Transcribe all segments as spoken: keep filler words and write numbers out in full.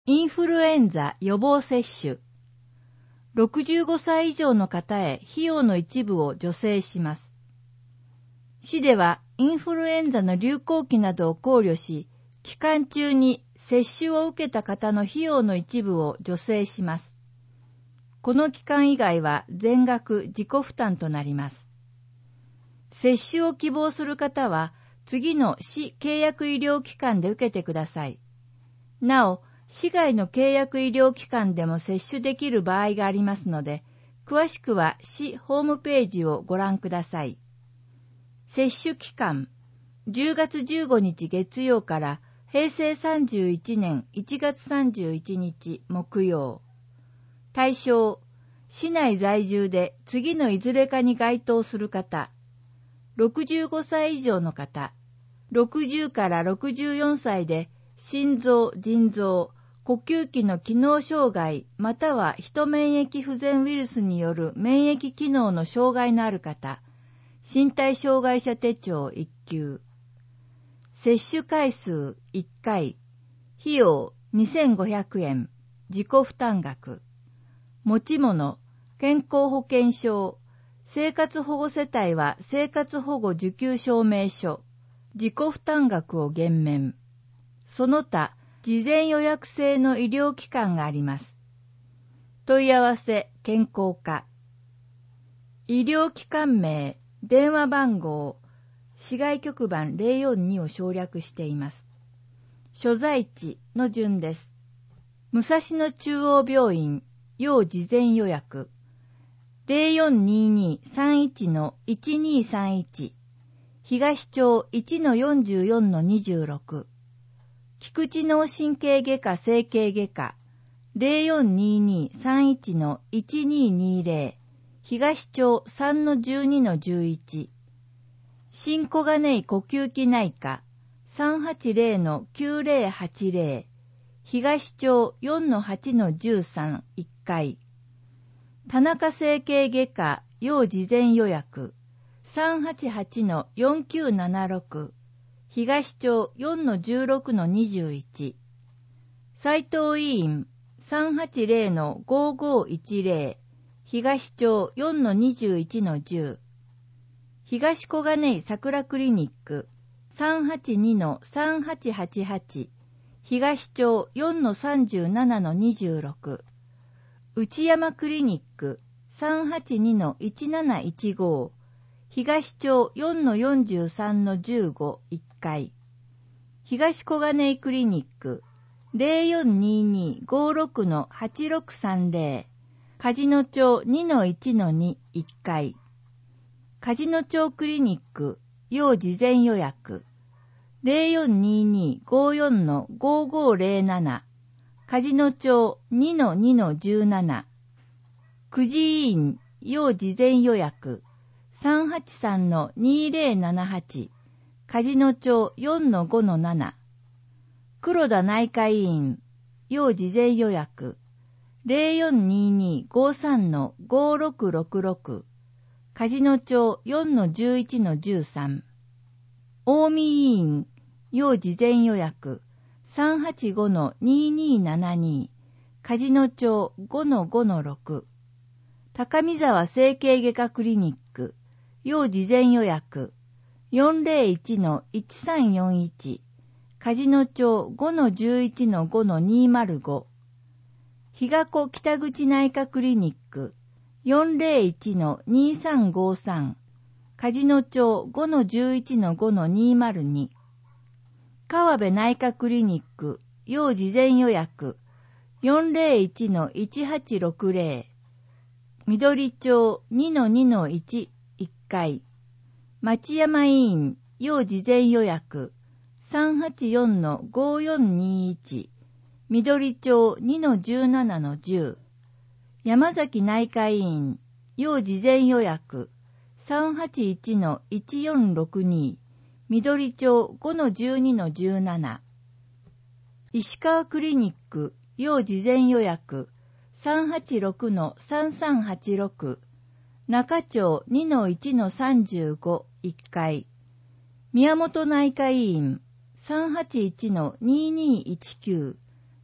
インフルエンザ予防接種。ろくじゅうごさい以上の方へ費用の一部を助成します。市ではインフルエンザの流行期などを考慮し、期間中に接種を受けた方の費用の一部を助成します。この期間以外は全額自己負担となります。接種を希望する方は、次の市契約医療機関で受けてください。なお、市外の契約医療機関でも接種できる場合がありますので、詳しくは市ホームページをご覧ください。接種期間、じゅうがつじゅうごにち月曜からへいせいさんじゅういちねんいちがつさんじゅういちにち木曜。対象、市内在住で次のいずれかに該当する方、ろくじゅうごさい以上の方、ろくじゅうからろくじゅうよんさいで心臓、腎臓、呼吸器の機能障害またはヒト免疫不全ウイルスによる免疫機能の障害のある方、身体障害者手帳いっきゅう。接種回数いっかい、費用にせんごひゃくえん、自己負担額。持ち物、健康保険証、生活保護世帯は生活保護受給証明書、自己負担額を減免。その他、事前予約制の医療機関があります。問い合わせ、健康課。医療機関名、電話番号、市外局番ゼロよんにを省略しています。所在地の順です。武蔵野中央病院、要事前予約。ゼロよんにーにーさんいちのいちにーさんいち。東町 いちのよんじゅうよんのにじゅうろく。菊池脳神経外科整形外科。ゼロよんにーにーさんいちのいちにーにーぜろ。東町 さんのじゅうにのじゅういち。新小金井呼吸器内科 さんはちゼロのきゅうゼロはちゼロ。東町 よんのはちのじゅうさんいっかい。田中整形外科要事前予約 さんはちはちのよんきゅうななろく。東町 よんのじゅうろくのにじゅういち。斉藤医院 さんはちゼロのごごいちゼロ。東町 よんのにじゅういちのじゅう。東小金井桜クリニック さんはちにのさんはちはちはち。東町 よんのさんじゅうななのにじゅうろく。内山クリニック さんはちにのいちなないちご。東町 よんのよんじゅうさんのじゅうごいっかい。東小金井クリニック ゼロよんにーにーごろくのはちろくさんゼロ。梶野町 にのいちのにいっかい。梶野町クリニック要事前予約ゼロよんにーにーごよんのごごゼロなな。梶野町 にのにのじゅうなな。久慈医院要事前予約さんはちさんのにゼロななはち。梶野町 よんのごのなな。黒田内科医院要事前予約ゼロよんにーにーごさんのごろくろくろく。梶野町 よんのじゅういちのじゅうさん。近江医院要事前予約さんはちごのににーななに。梶野町 ごのごのろく。高見沢整形外科クリニック要事前予約よんゼロいちのいちさんよんいち。梶野町 ごのじゅういちのごのにーまるご。日が子北口内科クリニックよんゼロいちのにさんごさん。梶野町 ごのじゅういちのごのにーまるに。川辺内科クリニック要事前予約よんゼロいちのいちはちろくゼロ。緑町 にのにのいちいっかい。町山医院要事前予約さんはちよんのごよんにいち。緑町 にのじゅうななのじゅう。山崎内科医院要事前予約さんはちいちのいちよんろくに。緑町 ごのじゅうにのじゅうなな。石川クリニック要事前予約さんはちろくのさんさんはちろく。中町 にのいちのさんじゅうごいっかい。宮本内科医院さんはちいちのににいちきゅう。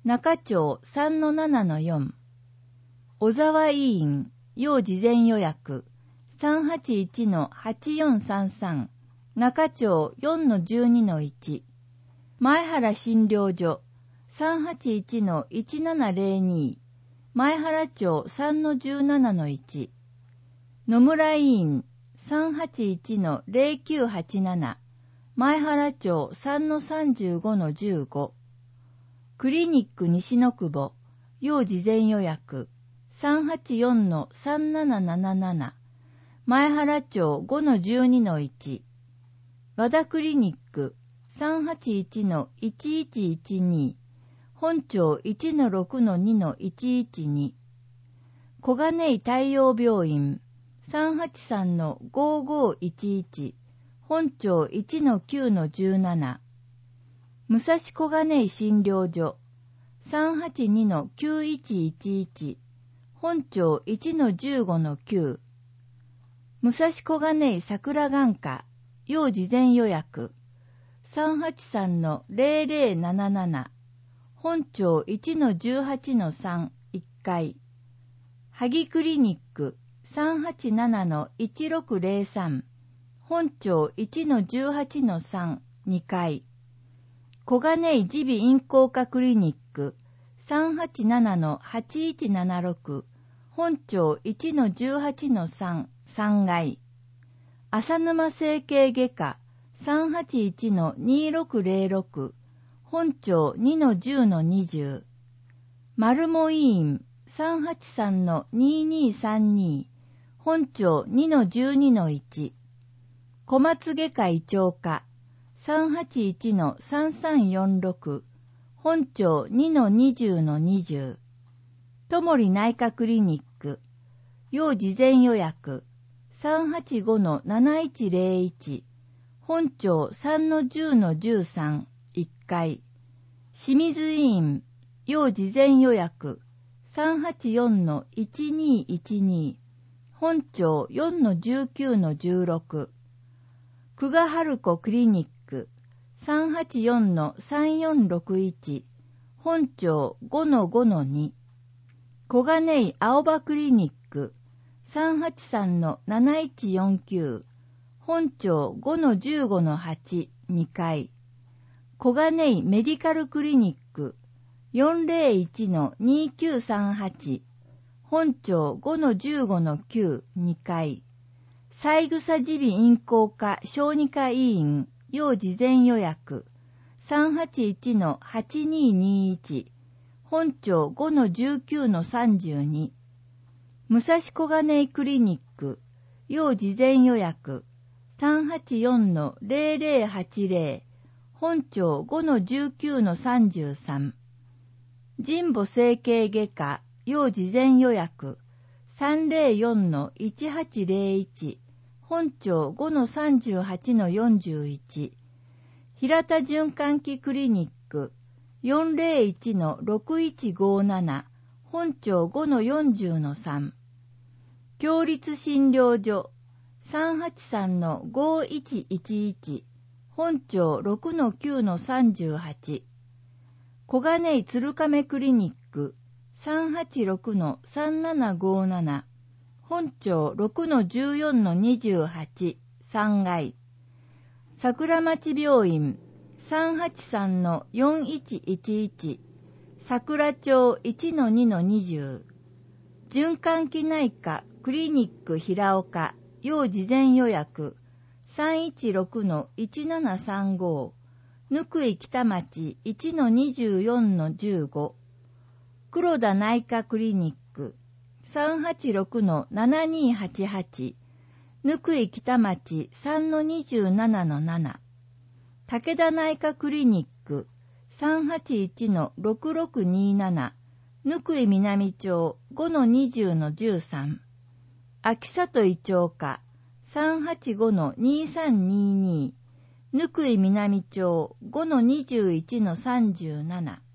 中町 さんのななのよん、小沢委員、要事前予約 さんはちいちのはちよんさんさん、中町 よんのじゅうにのいち、前原診療所 さんはちいちのいちななぜろに、前原町 さんのじゅうななのいち、野村委員 さんはちいちのぜろきゅうはちなな、前原町 さんのさんじゅうごのじゅうご、クリニック西野久保、要事前予約 さんはちよんのさんなななななな、前原町 ごのじゅうにのいち、和田クリニック さんはちいちのいちいちいちに、本町 いちのろくのにのいちいちに、小金井太陽病院 さんはちさんのごごいちいち、本町 いちのきゅうのじゅうなな、武蔵小金井診療所 さんはちにのきゅういちいちいち、本町 いちのじゅうごのきゅう、武蔵小金井桜眼科、要事前予約 さんはちさんのぜろぜろなななな、本町 いちのじゅうはちのさん、いっかい、萩クリニック さんはちななのいちろくぜろさん、本町 いちのじゅうはちのさん、にかい、小金井耳鼻咽喉科クリニック さんはちななのはちいちななろく、本町 いちのじゅうはちのさん、さんがい、浅沼整形外科 さんはちいちのにろくぜろろく、本町 にのじゅうのにじゅう、丸茂医院 さんはちさんのににさんに、本町 にのじゅうにのいち、小松外科胃腸科 さんはちいちのさんさんよんろく、本町 にのにじゅうのにじゅう、友利内科クリニック、要事前予約 さんはちごのなないちぜろいち、本町 さんのじゅうのじゅうさん、いっかい、清水医院、要事前予約 さんはちよんのいちにいちに、本町 よんのじゅうきゅうのじゅうろく、久我春子クリニック さんはちよんのさんよんろくいち、本町 ごのごのに、小金井青葉クリニック さんはちさんのなないちよんきゅう、本町 ごのじゅうごのはち、にかい、小金井メディカルクリニック よんぜろいちのにきゅうさんはち、本町 ごのじゅうごのきゅう、にかい、三枝耳鼻咽喉科小児科医院要事前予約 さんはちいちのはちににいち、本町 ごのじゅうきゅうのさんじゅうに、武蔵小金井クリニック要事前予約 さんはちよんのぜろぜろはちぜろ、本町 ごのじゅうきゅうのさんじゅうさん、神保整形外科要事前予約 さんぜろよんのいちはちぜろいち、本町 ごのさんじゅうはちのよんじゅういち、平田循環器クリニック よんぜろいちのろくいちごなな、本町 ごのよんじゅうのさん、共立診療所 さんはちさんのごいちいちいち、本町 ろくのきゅうのさんじゅうはち、小金井鶴亀クリニック さんはちろくのさんななごなな、本町 ろくのじゅうよんのにじゅうはち、さんがい、桜町病院 さんはちさんのよんいちいちいち、桜町 いちのにのにじゅう、循環器内科クリニック平岡要事前予約 さんいちろくのいちななさんご、貫井北町 いちのにじゅうよんのじゅうご、黒田内科クリニック さんはちろくのななにはちはち、貫井北町 さんのにじゅうななのなな、武田内科クリニック さんはちいちのろくろくになな、貫井南町 ごのにじゅうのじゅうさん、秋里胃腸科 さんはちごのにさんにに、貫井南町 ごのにじゅういちのさんじゅうなな、